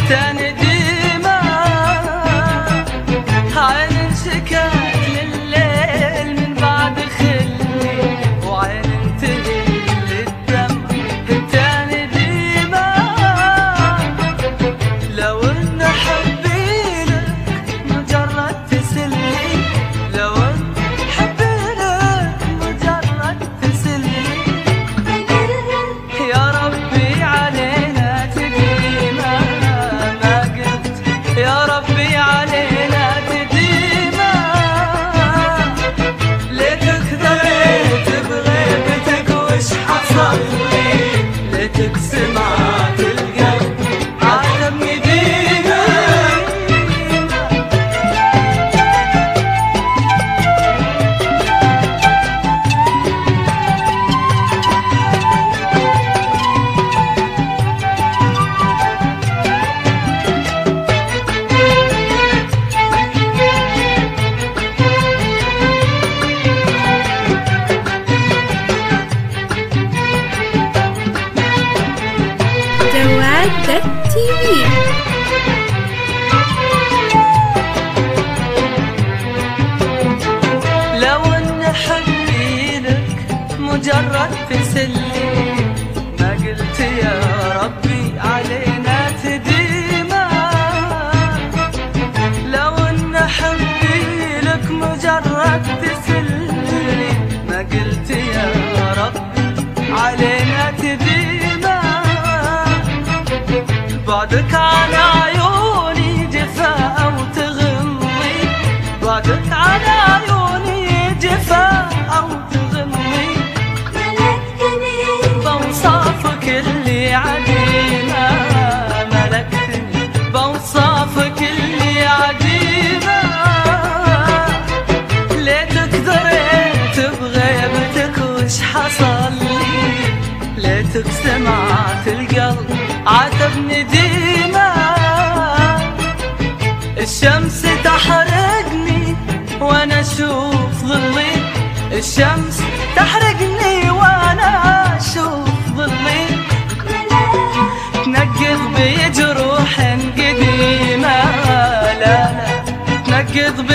تاني ديما عين شكات لليل من بعد خلي وعين تهل للدم تاني ديما لو ان حبيلك مجرد تسلي لو ان حبيلك مجرد تسلي يا ربي علينا تديما ما قلت يا ربي علينا تديما ليتك دريت بغيبتك وش حصل لي ليتك سمعت القلب عاتبني ديما جواد.tv لو ان حبيلك مجرد تسلي ما قلت يا ربي علينا تديما لو ان حبيلك مجرد تسلي ما قلت يا ربي علينا تديما بعدك على عيوني جفاء وتغمي بعدك على عيوني جفاء وتغمي ملكتني بوصافك اللي عديمة ملكتني بوصافك اللي عديمة ليتك دريت بغيبتك وش حصل لي ليتك سمعت القلب عاتبني ديما الشمس تحرقني وانا اشوف ظلي الشمس تحرقني وانا اشوف ظلي تنقض بجروح قديمة لا لا تنقض